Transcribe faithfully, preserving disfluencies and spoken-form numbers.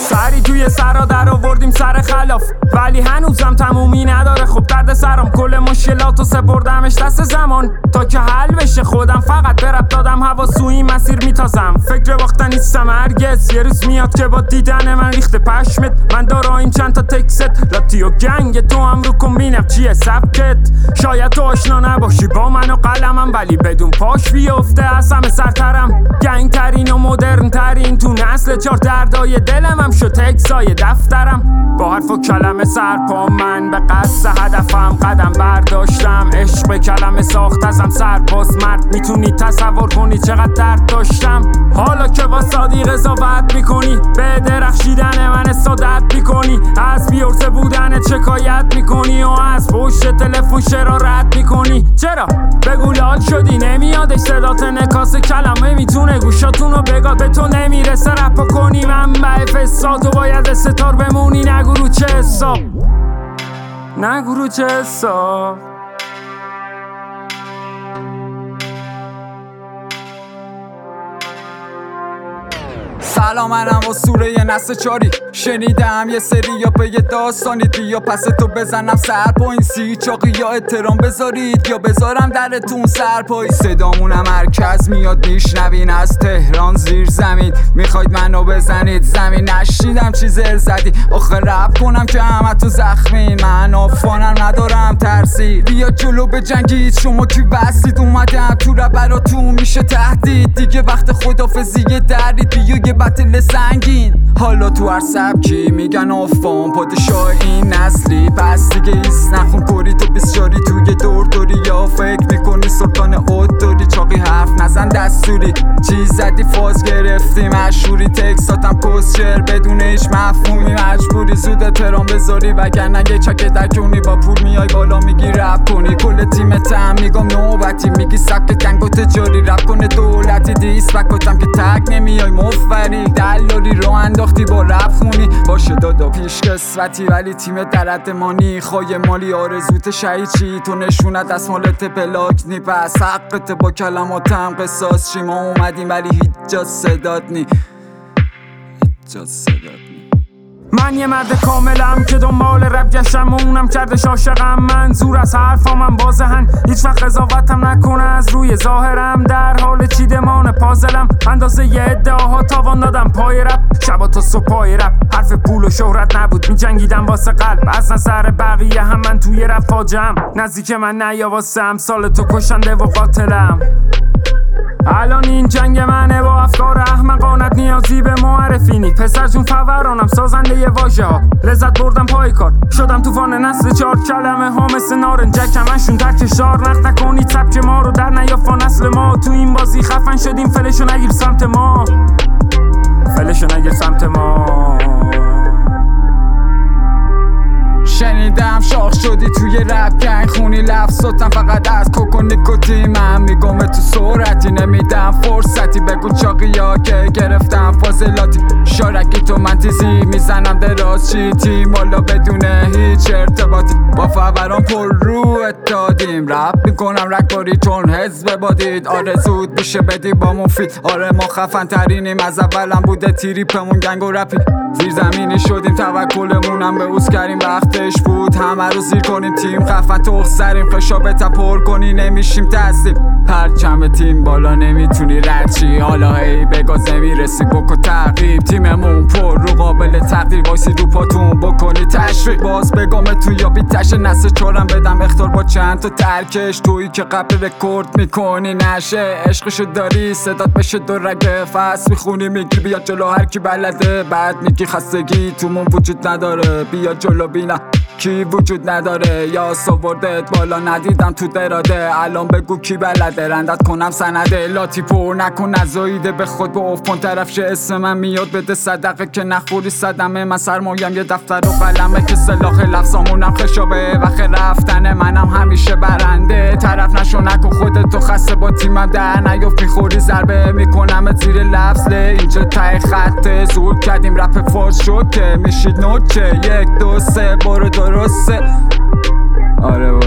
سری توی سرا در آوردیم سر خلاف، ولی هنوزم تمومی نداره. خب درد سرم کل مشکلاتو سپردمش دست زمان تا که حل بشه. خودم فقط برب دادم هوا سوی مسیر میتازم. فکر باختن نیستم هرگز، یه روز میاد که با دیدن من ریخته پشمت. من داراییم چند تا تکست لاتی و گنگ تو هم رو کن بینم چیه سبکت. شاید تو آشنا نباشی با من و قلمم، ولی بدون پاش بیفته از همه سرترم. گنگ ترین و مدرن ترین تو نسل چار دردای دلم هم شد تکسای دفترم. با حرف و کلمه سرپا من به قصد هدفم قدم برداشتم. عشق به کلمه ساخت ازم سرباز مرد، میتونی تصور کنی چقدر درد داشتم. حالا که با صادی قضاوت میکنی، به درخشیدن من استادت میکنی. از بیورزه بودن شکایت میکنی و از پشت تلفن شرارت میکنی. چرا؟ بگو لال شدی نمیادش صدات، نکاس کلمه میتونه گوشاتونو بگاد. به تو نمیرسه رپا کنی منبع فساد و باید ستار بمونی. نگو رو چه حساب، نگو رو چه حساب. سلام، منم اسطوره یه نسل چاری. شنیدم یه سری یا به یه داستانی بیا پس تو بزنم سر با این سی چاقی. یا احترام بذارید یا بذارم درتون سرپایی. صدامونم مرکز میاد میشنوین از تهران زیر زمین. میخواید منو بزنید زمین، نشیدم چی زر زدی. آخه رپ کنم که همه تو زخمین. من آفانم ندارم ترسی، بیا جلو بجنگید. شما کی بستید اومدم تو رپ براتون میشه تهدید. دیگه وقت خدافزیه درید، بیا یه بطل سنگین. حالا تو هر سبکی میگن آفان پادشاه این نسلی. پس دیگه ایست نخون کوری تو بیسجاری توی دور دوری. یا فکر میکنی سلطان اوت داری، چاقی حرف نزن دستوری. چیز زدی فاز گرفتی مشهوری، تکساتم کسچر بدون هیچ مفهومی. مجبوری زود احترام بذاری وگرنه یه چکه درکونی. با پول میای بالا میگی رپ کنی، کل تیمتم میگم نوبتی. میگی سبک گنگ و تجاری رپ کنه دولتی. دیس بکتم که تک نمیای مفری. دلاری رو انداختی با رپ خونی. باشه دادا پیش قسمتی ولی تیم درد مانی. خواهی مالی آرزوت شهید چی، تو نشونت از مالت بلاک نی. پس حقت با کلماتم قصاص چی. ما اومدیم ولی هیچ جا صدات نی، هیچ جا صدات نی. من یه مرد کاملم که دنبال رپ گشتم و اونم کردش عاشقم. منظور از حرفامم بازهن، هیچ وقت قضاوتم نکنه از روی ظاهرم. در حال چیدمان پازلم، اندازه یه ادعاها تاوان دادم پای رپ. شبا تا صبح پای رپ، حرف پول و شهرت نبود میجنگیدم واسه قلب. از نظر بقیه هم من توی رپ فاجم. نزدیک من نیا واسه امثال تو کشنده و قاتلم. الان این جنگ منه با افکار احمقانت، نیازی به معرفی نی. پسر جون فورانم سازنده یه واژه ها، لذت بردم پای کار. شدم طوفان نسل چار کلمه ها مثل نارنجک همشون در کشار. نقد نکنید سبک ما رو در نیافا نسل ما. تو این بازی خفن شدیم فلشو نگیر سمت ما، فلشو نگیر سمت ما. شنیدم شاخ شدی توی رپ گنگ خونی. لفظاتم فقط از کوک و نیکوتین. من میگم تو سرعتی نمیدم فرصتی. بگو چاقی ها که گرفتم فاضلاتی. شارکی تو من تیزی میزنم دراز چی تیم. والا بدون هیچ ارتباطی با فوران پر رو دادیم. رپ میکنم رکباری چون حزب بادید. آره زود میشه بدی با مفید. آره ما خفن ترینیم از اولم بوده تریپمون گنگ و رپی. زیر زمینی شدیم توکلمونم به اوز کردیم. وقتش بود همه رو زیر کنیم. تیم خفن تخ سریم خشابتا پر کنی. نمیشیم تسلیم پرچم تیم بالا نمیتونی رد چی. حالا هی بگاز نمیرسی بکن تعقیب. تیممون پر رو قابل تقدیر. وایسی رو پاتون بکنی تشویق. باز بگم تو یا بیتش نسل چارم بدم اختار با چند تا ترکش. تویی که قبل رکورد میکنی نشه. عشقشو داری صدات بشه دو رگه. فصل میخونی میگی بیا جلو هر کی بلده. بعد میگی خستگی تومون وجود نداره. بیا جلو بینم کی وجود نداره. یا سوردت بالا ندیدم تو دراده. الان بگو کی بلده رندت کنم سنده. لاتی پر نکن نزاییده به خود با افپون طرف شه. اسم من میاد بده صدقه که نخوری صدمه. من سرمایم یه دفتر و قلمه که سلاخ لفظامونم خشابه. وقت رفتن منم همیشه برنده. طرف نشو نکن خودتو خسته با تیمم در نیفت. میخوری ضربه میکنم زیر لفظ له. اینجا ته خطه زور کردیم رپ فارس شد که میشید نوچه. یک دو سه برو درسته. آره